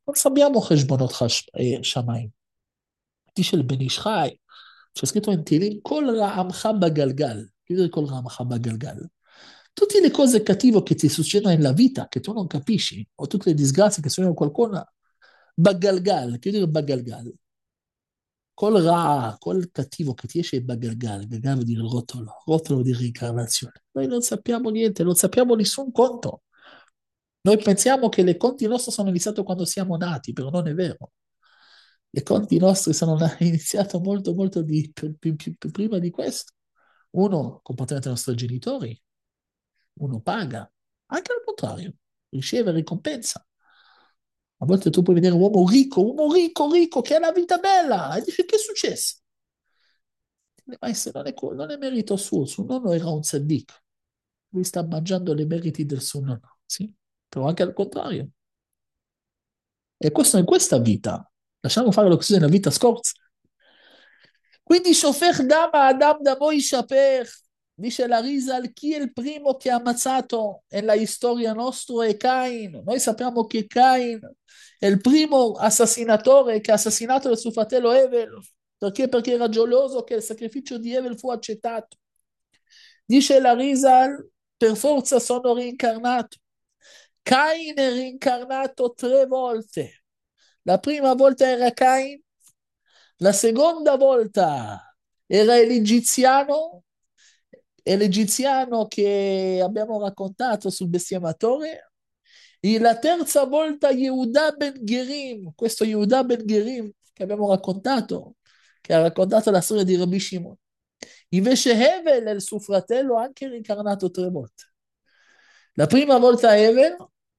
[SPEAKER 1] non sappiamo חשבונות חש... אה, שמיים. dice il Ben Ish Chai, c'è scritto in Tilim, col ra'amcha bagalgal. Che vuol dire col ra'amcha bagalgal? Tutte le cose cattive che ti succedono nella vita, che tu non capisci, o tutte le disgrazie che succedono a qualcuno, bagalgal, che vuol dire bagalgal? Col ra, col cattivo che ti esce bagalgal, bagalgal vuol dire rotolo, rotolo di reincarnazione. Noi non sappiamo niente, non sappiamo nessun conto. Noi pensiamo che le conti nostri sono iniziati quando siamo nati, però non è vero. I conti nostri sono iniziati molto, molto di, più, più, più, più prima di questo. Uno, comportamento dei nostri genitori, uno paga, anche al contrario, riceve ricompensa. A volte tu puoi vedere un uomo ricco, un uomo ricco, ricco, che ha la vita bella, e dici che è successo? Ma se non è, non è merito suo, suo nonno era un tzaddik, lui sta mangiando le meriti del suo nonno, sì? Però anche al contrario. E questo in questa vita, lasciamo fare lo che succede nella vita scorsa. Quindi Shofech Dama Adam Damo Ishaper, dice la Rizal, chi è il primo che ha ammazzato nella storia nostra è Cain. Noi sappiamo che Cain è il primo assassinatore che ha assassinato il suo fratello Evel. Perché? Perché era geloso che il sacrificio di Evel fu accettato. Dice la Rizal, per forza sono reincarnato. Cain è reincarnato tre volte. La prima volta era Cain, la seconda volta era l'egiziano, è l'egiziano che abbiamo raccontato sul bestemmatore, e la terza volta Yehuda ben Gerim, questo Yehuda ben Gerim che abbiamo raccontato, che ha raccontato la storia di Rabbi Shimon. Invece Hevel, il suo fratello, ha anche reincarnato tre volte. La prima volta Hevel,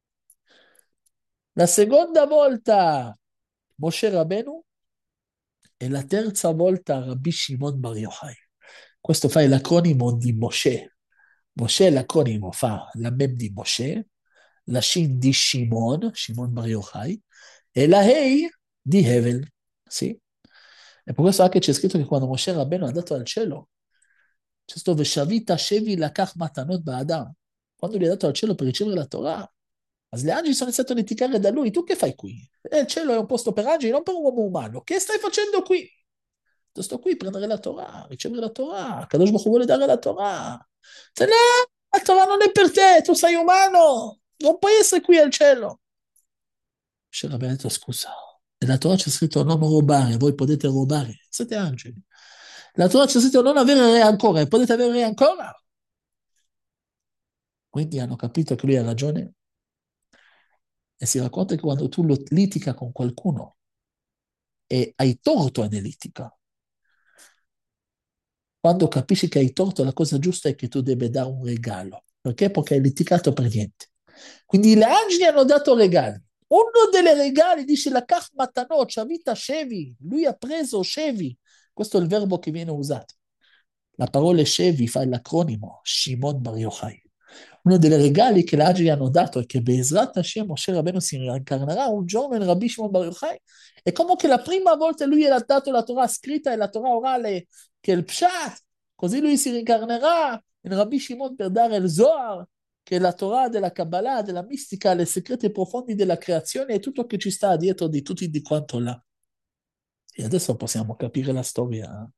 [SPEAKER 1] la seconda volta Moshe Rabenu e la terza volta Rabbi Shimon Bar Yochai. Questo fa l'acronimo di Moshe. Moshe l'acronimo fa la mem di Moshe, la shin di Shimon, Shimon Bar Yochai, e la hei di Hevel. Sì? E per questo anche c'è scritto che quando Moshe Rabbeinu è andato al cielo, c'è scritto Veshavita Shevi Lakach Matanot Ba'adam. Quando lui è andato al cielo per ricevere la Torah, ma gli angeli sono iniziati a litigare da lui. Tu che fai qui? Eh, il cielo è un posto per angeli, non per un uomo umano. Che stai facendo qui? Tu sto qui a prendere la Torah, ricevere la Torah. Kadosh Baruch Hu vuole dare la Torah. Se no, la Torah non è per te, tu sei umano. Non puoi essere qui al cielo. Moshe Rabbeinu ha detto, scusa, nella Torah c'è scritto non rubare, voi potete rubare, siete angeli. La Torah c'è scritto non avere re ancora, potete avere re ancora. Quindi hanno capito che lui ha ragione e si racconta che quando tu litiga con qualcuno e hai torto nella litiga, quando capisci che hai torto, la cosa giusta è che tu devi dare un regalo. Perché? Perché hai litigato per niente. Quindi gli angeli hanno dato regali. Uno dei regali dice la Kach Matanot, Shavita Shevi. Lui ha preso Shevi. Questo è il verbo che viene usato. La parola Shevi fa l'acronimo Shimon Bar Yochai. Uno dei regali che gli angeli hanno dato è che Be'ezrat Hashem Moshe Rabbeinu si reincarnerà un giorno in Rabbi Shimon Bar Yochai. È come che la prima volta lui ha dato la Torah scritta e la Torah orale che è il Pshat, così lui si reincarnerà in Rabbi Shimon per dare il Zohar, che è la Torah della Kabbalah, della mistica, le segreti profondi della creazione e tutto che ci sta dietro di tutti di quanto là. E adesso possiamo capire la storia.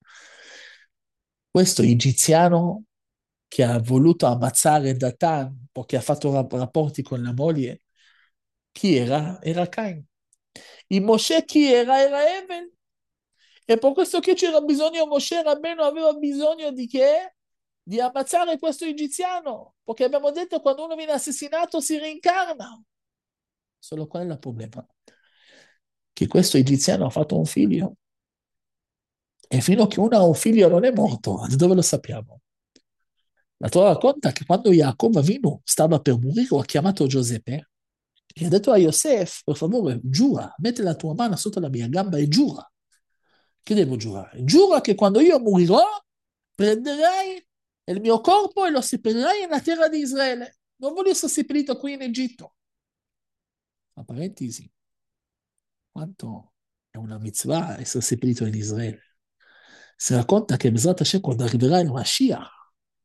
[SPEAKER 1] Questo egiziano che ha voluto ammazzare Datan perché ha fatto rapporti con la moglie, chi era? Era Cain. Il Moshe chi era? Era Evel. E per questo che c'era bisogno, Moshe Rabbeinu aveva bisogno di che? Di ammazzare questo egiziano, perché abbiamo detto che quando uno viene assassinato si reincarna. Solo qual è il problema? Che questo egiziano ha fatto un figlio e fino a che uno ha un figlio non è morto, da dove lo sappiamo? La Torah racconta che quando Jacob Avinu stava per morire, ha chiamato Giuseppe e ha detto a Yosef, per favore, giura, metti la tua mano sotto la mia gamba e giura. Che devo giurare? Giura che quando io morirò, prenderai il mio corpo e lo seppellirai nella terra di Israele. Non voglio essere seppellito qui in Egitto. Tra parentesi, quanto è una mitzvah essere seppellito in Israele. Si racconta che Besrat Hashem, quando arriverà il Mashiach,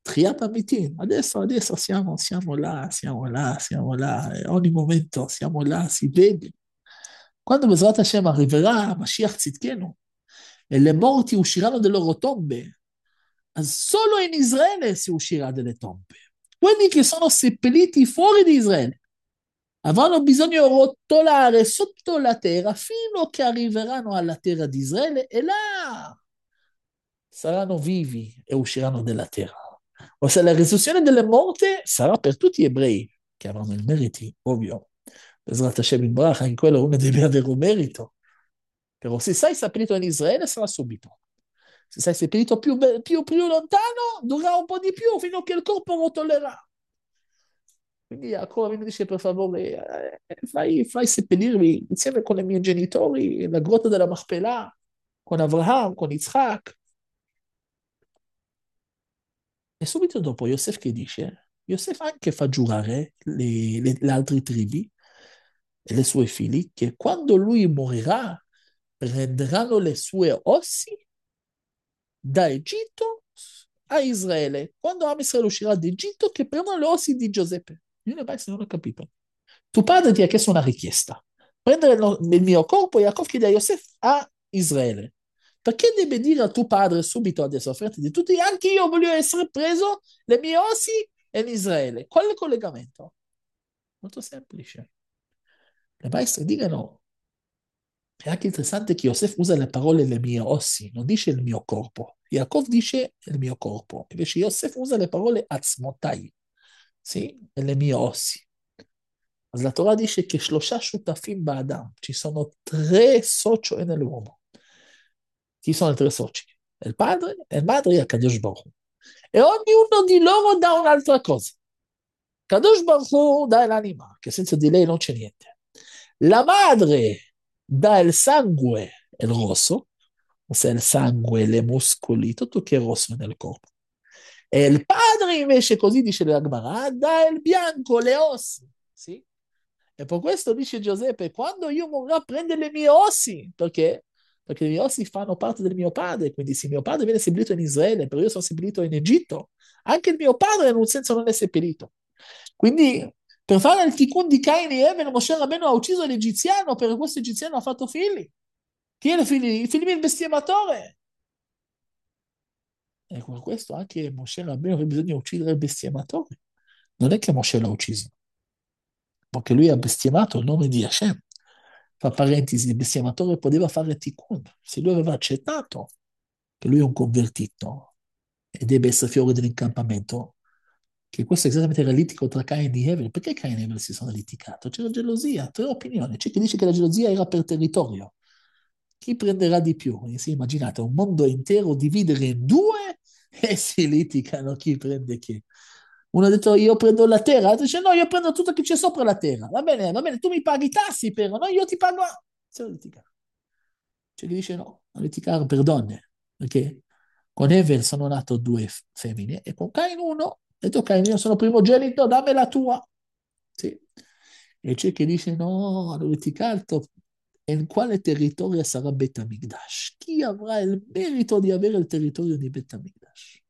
[SPEAKER 1] Triat Amitin, adesso, adesso siamo, siamo là, siamo là, siamo là, e ogni momento siamo là, si vede. Quando Bezrat Hashem arriverà, Mashiach Tzidkenu, e le morti usciranno dalle loro tombe, solo in Israele si uscirà dalle tombe. Quelli che sono seppelliti fuori di Israele avranno bisogno di rotolare sotto la terra fino a che arriveranno alla terra di Israele e là saranno vivi e usciranno dalla terra. Ossia, la risurrezione delle morte sarà per tutti gli ebrei, che avranno il merito, ovvio. Bezrat Hashem in Brach, anche quello uno deve avere un merito. Però se sei seppellito in Israele sarà subito. Se sei seppellito più, più, più lontano, durerà un po' di più fino a che il corpo rotolerà. Quindi Yaakov mi dice, per favore, eh, fai, fai seppellirmi insieme con i miei genitori nella grotta della Machpelah, con Abraham, con Yitzhak. E subito dopo Yosef che dice? Yosef anche fa giurare le, le, le altre tribù e le sue figlie che quando lui morirà prenderanno le sue ossi da Egitto a Israele. Quando Am Israele uscirà d'Egitto, che prendono le ossi di Giuseppe. Io ne penso, non ho capito. Tuo padre ti ha chiesto una richiesta. Prendere il, il mio corpo e Yaakov chiede a Yosef a Israele. Perché deve dire a tuo padre subito adesso, offerti di tutti, anche io voglio essere preso le mie ossi in Israele? Qual è il collegamento? Molto semplice. Le maestre dicono, è anche interessante che Yosef usa le parole le mie ossi, non dice il mio corpo. Yaakov dice il mio corpo, invece Yosef usa le parole atzmotai, sì, e le mie ossi. אז la dice che שלושה שותפים באדם, ci sono tre soci nell'uomo. Chi sono i tre soci? Il padre, il madre e il Kadosh Baruch Hu. E ognuno di loro dà un'altra cosa. Kadosh Baruch Hu dà l'anima, che senza di lei non c'è niente. La madre dà il sangue, il rosso, ossia il sangue, le muscoli, tutto che è rosso nel corpo. E il padre invece, così dice la Gemara, dà il bianco, le ossa. Sì? E per questo dice Giuseppe, quando io morirò prende le mie ossi, perché? Perché le mie ossi fanno parte del mio padre, quindi se mio padre viene seppellito in Israele, però io sono seppellito in Egitto, anche il mio padre in un senso non è seppellito. Quindi per fare il tikkun di Caino e Abel, Moshe Rabbeinu ha ucciso l'egiziano, perché questo egiziano ha fatto figli. Chi è il figlio? Il figlio del bestemmatore. E con questo anche Moshe Rabbeinu aveva bisogno di uccidere il bestemmatore. Non è che Moshe l'ha ucciso, perché lui ha bestemmato il nome di Hashem. Fra parentesi, il bestemmatore poteva fare tikkun. Se lui aveva accettato che lui è un convertito e deve essere fuori dell'incampamento, che questo è esattamente il litigo tra Cain e Abel. Perché Cain e Abel si sono litigati? C'era gelosia, tre opinioni. C'è chi dice che la gelosia era per territorio. Chi prenderà di più? E sì, immaginate, un mondo intero dividere in due e si litigano chi prende chi. Uno ha detto io prendo la terra, l'altro dice no, io prendo tutto che c'è sopra la terra. Va bene, va bene, tu mi paghi i tassi però, no, io ti pago. Si litigano. C'è chi dice no, a litigare per donne, perché con Evel sono nato due femmine e con Cain uno. Ho detto Cain, io sono primogenito, dammi la tua. Sì. E c'è chi dice no, hanno litigato in quale territorio sarà Bet Hamikdash? Chi avrà il merito di avere il territorio di Bet Hamikdash?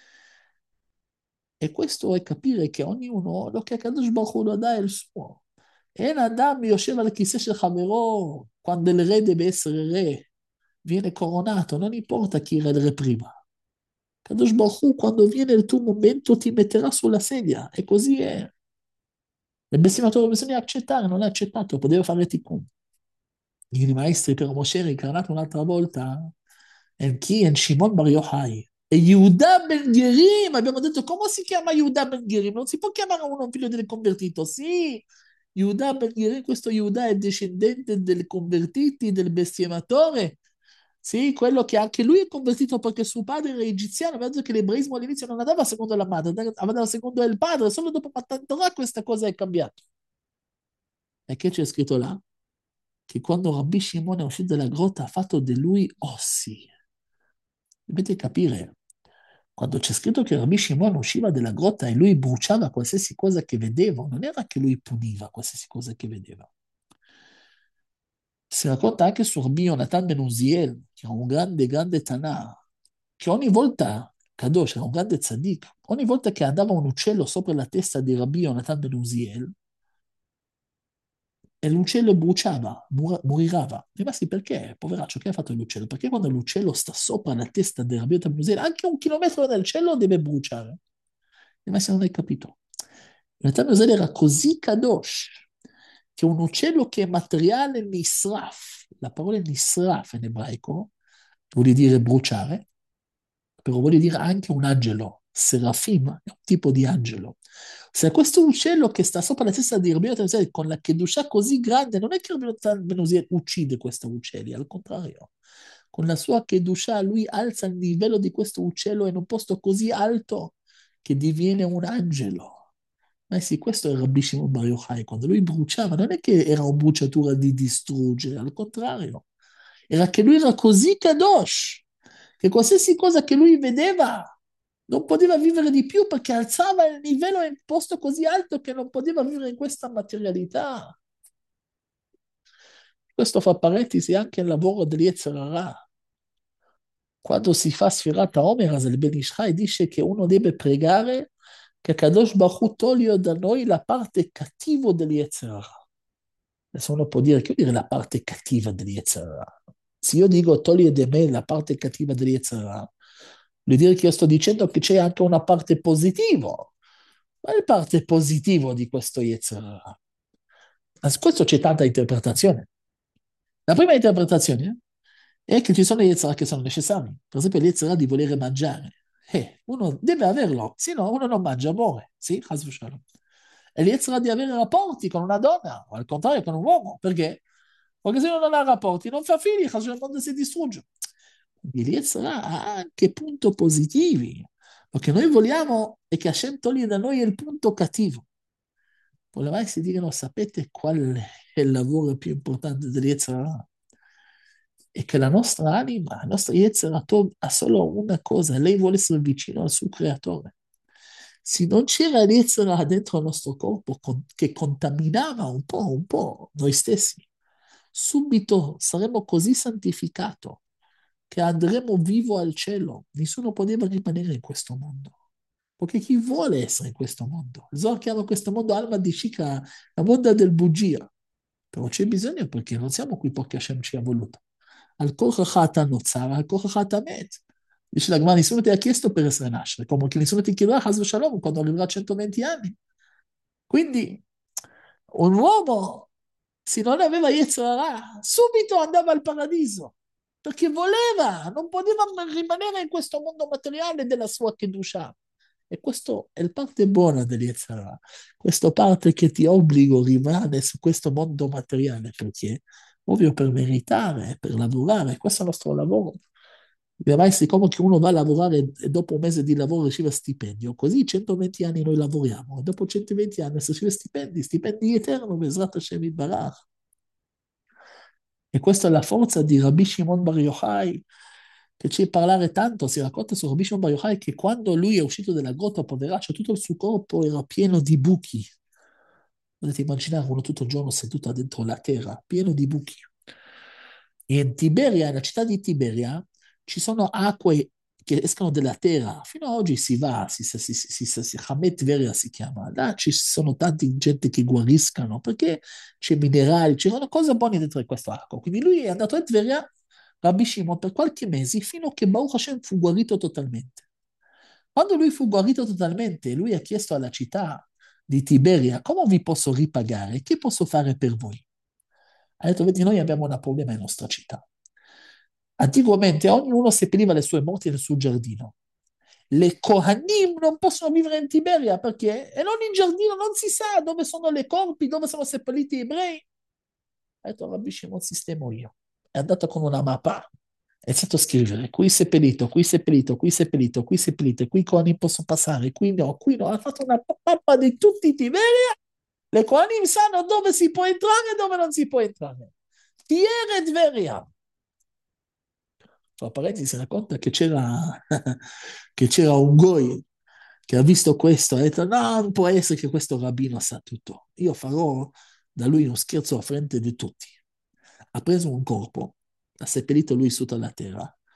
[SPEAKER 1] E questo è capire che ognuno, lo che Kadosh Baruch Hu lo dà è il suo. אין אדם יושב על הכיסא של חברו, quando il re deve essere re, viene coronato, non importa chi era il re prima. Kadosh Baruch Hu, quando viene il tuo momento, ti metterà sulla sedia, e così è. Il bestemmatore bisogna accettare, non l'ha accettato, poteva fare tikkun. I maestri per Moshe reincarnato un'altra volta, in chi? In Shimon Bar Yochai. E Yehuda Ben Gerim, abbiamo detto, come si chiama Yehuda Ben Gerim? Non si può chiamare uno un figlio del convertito, sì. Yehuda Ben Gerim, questo Yehuda è discendente del convertiti, del bestiematore. Sì, quello che anche lui è convertito perché suo padre era egiziano, vedo che l'ebraismo all'inizio non andava secondo la madre, andava secondo il padre, solo dopo Matan Torah questa cosa è cambiata. E che c'è scritto là? Che quando Rabbi Shimon è uscito dalla grotta ha fatto di lui ossi. Dovete capire, quando c'è scritto che Rabbi Shimon usciva dalla grotta e lui bruciava qualsiasi cosa che vedeva, non era che lui puniva qualsiasi cosa che vedeva. Si racconta anche su Rabbi Yonatan ben Uziel, che è un grande, grande Tanà, che ogni volta Kadosh, era un grande tzaddik. Ogni volta che andava un uccello sopra la testa di Rabbi Yonatan ben Uziel, e l'uccello bruciava, mur- morirava. E ma sì, perché? Poveraccio, che ha fatto l'uccello? Perché quando l'uccello sta sopra la testa del Rabbi Yonatan ben Uziel, anche un chilometro dal cielo deve bruciare. E ma se non hai capito. Yonatan ben Uziel era così Kadosh, che un uccello che è materiale nisraf, la parola nisraf in ebraico, vuol dire bruciare, però vuol dire anche un angelo. Serafim è un tipo di angelo. Se questo uccello che sta sopra la testa di Rabbi Yotam Benuzia con la Kedusha così grande, non è che Rabbi Yotam Benuzia uccide questi uccelli, al contrario. Con la sua Kedusha lui alza il livello di questo uccello in un posto così alto che diviene un angelo. Ma sì, questo è Rabbi Shimon Bar Yochai. Quando lui bruciava, non è che era una bruciatura di distruggere, al contrario. Era che lui era così kadosh, che qualsiasi cosa che lui vedeva non poteva vivere di più perché alzava il livello in un posto così alto che non poteva vivere in questa materialità. Questo fa parentesi anche il lavoro degli Yetzer Hara. Quando si fa Sfirat HaOmer, il Ben Ish Chai dice che uno deve pregare che Kadosh Baruch Hu toglie da noi la parte cattiva degli Yetzer Hara. Adesso uno può dire, che vuol dire la parte cattiva degli Yetzer Hara? Se io dico toglie da me la parte cattiva degli Yetzer Hara, vuol dire che io sto dicendo che c'è anche una parte positiva. Qual è la parte positiva di questo Yetzer Hara? A questo c'è tanta interpretazione. La prima interpretazione è che ci sono gli Yetzirah che sono necessari. Per esempio, gli Yetzirah di volere mangiare. Eh, uno deve averlo, se no uno non mangia, muore. Sì, Chas v'Shalom. E gli Yetzirah di avere rapporti con una donna, o al contrario con un uomo. Perché? Perché se uno non ha rapporti, non fa figli, Chas v'Shalom, il mondo si distrugge. Quindi gli Yetzirah ha anche punti positivi. Lo che noi vogliamo è che Hashem toglie da noi il punto cattivo. Volevai si dicono, sapete qual è il lavoro più importante degli Yetzirah? È che la nostra anima, la nostra Yetzirah Tov ha solo una cosa, lei vuole essere vicino al suo creatore. Se non c'era l'Yetzirah dentro il nostro corpo con- che contaminava un po', un po' noi stessi, subito saremmo così santificati che andremo vivo al cielo. Nessuno poteva rimanere in questo mondo. Perché chi vuole essere in questo mondo? Il Zohar chiama questo mondo Alma di Shikra, la mondo del bugia. Però c'è bisogno perché non siamo qui perché Hashem ci ha voluto. Al כוחך אתה נוצר, al כוחך אתה מת. Dice la Gemara, nessuno ti ha chiesto per essere nascere, come che nessuno ti chiederà, Chas v'Shalom, quando arriverà a centoventi anni. Quindi un uomo, se non aveva Yetzer Hara, subito andava al paradiso, perché voleva, non poteva rimanere in questo mondo materiale della sua Kedusha. E questa è la parte buona dell'Yetzer Hara, questa parte che ti obbligo a rimanere su questo mondo materiale, perché ovvio per meritare, per lavorare, questo è il nostro lavoro. Ormai siccome che uno va a lavorare e dopo un mese di lavoro riceve stipendio, così centoventi anni noi lavoriamo, e dopo centoventi anni si riceve stipendi, stipendi eterni, Bezrat Hashem Yitbarach. E questa è la forza di Rabbi Shimon Bar Yochai, che ci parlare tanto, si racconta su Rabbi Shimon Bar Yochai che quando lui è uscito dalla grotta, poveraccio, tutto il suo corpo era pieno di buchi. Potete immaginare uno tutto il giorno seduto dentro la terra, pieno di buchi. E in Tiberia, nella città di Tiberia, ci sono acque che escono dalla terra. Fino ad oggi si va, si, si, si, si, si, si Hamet Veria si chiama. Là ci sono tanti gente che guariscano perché c'è minerali, ci sono cose buone dentro questa acqua. Quindi lui è andato a Tveria, Rabbi Shimon, per qualche mese, fino a che Baruch Hashem fu guarito totalmente. Quando lui fu guarito totalmente, lui ha chiesto alla città di Tiberia, come vi posso ripagare? Che posso fare per voi? Ha detto, vedi, noi abbiamo un problema in nostra città. Anticamente ognuno seppelliva le sue morti nel suo giardino. Le Kohanim non possono vivere in Tiberia perché e non in giardino, non si sa dove sono le corpi, dove sono seppelliti gli ebrei. Ha detto, Rabbi Shimon, sistemo io. È andato con una mappa, è iniziato a scrivere, qui seppellito, qui seppellito, qui seppellito, qui seppellito, qui i Kohanim possono passare, qui no, qui no. Ha fatto una mappa di tutti i Tiberia. Le Kohanim sanno dove si può entrare e dove non si può entrare. Tiere Tveria. Tra parentesi si racconta che c'era, che c'era un goi che ha visto questo e ha detto no, non può essere che questo rabbino sa tutto. Io farò da lui uno scherzo a frente di tutti. Ha preso un corpo, ha seppellito lui sotto la terra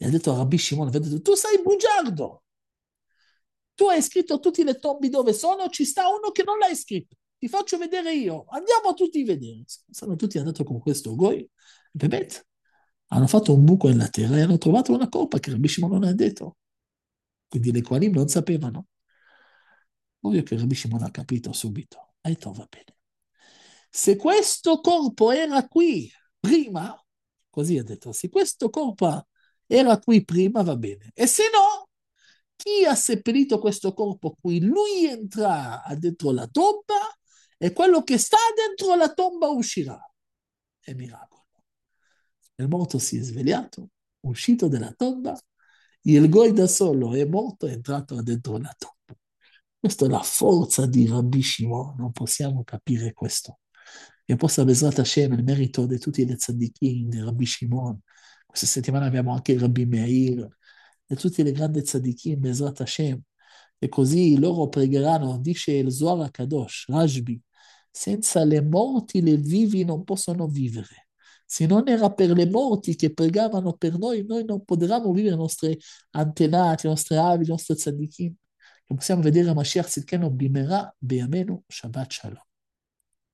[SPEAKER 1] E ha detto a Rabbi Shimon, ha detto, tu sei bugiardo, tu hai scritto tutte le tombe dove sono, ci sta uno che non l'ha scritto, ti faccio vedere io, andiamo tutti a vedere. Sono tutti andati con questo goi, Bebet, hanno fatto un buco nella terra e hanno trovato una coppa che Rabbi Shimon non ha detto. Quindi le quali non sapevano. Ovvio che Rabbi Shimon ha capito subito. Ha detto, va bene. Se questo corpo era qui prima, così ha detto, se questo corpo era qui prima, va bene. E se no, chi ha seppellito questo corpo qui? Lui entra dentro la tomba e quello che sta dentro la tomba uscirà. È miracolo. Il morto si è svegliato, uscito dalla tomba, il goi da solo è morto, è entrato dentro la tomba. Questa è la forza di Rabbi Shimon, non possiamo capire questo. E possa Bezrat Hashem, il merito di tutti gli tzaddikim, di Rabbi Shimon. Questa settimana abbiamo anche il Rabbi Meir, e tutti i grandi tzaddikim, Bezrat Hashem. E così loro pregheranno, dice il Zohar Kadosh, Rashbi, senza le morti le vivi non possono vivere. Se non era per le morti che pregavano per noi, noi non potevamo vivere i nostri antenati, i nostri avi, i nostri tzaddikim. Che possiamo vedere Mashiach Tzidkenu Bimera, Be'amenu, Shabbat Shalom.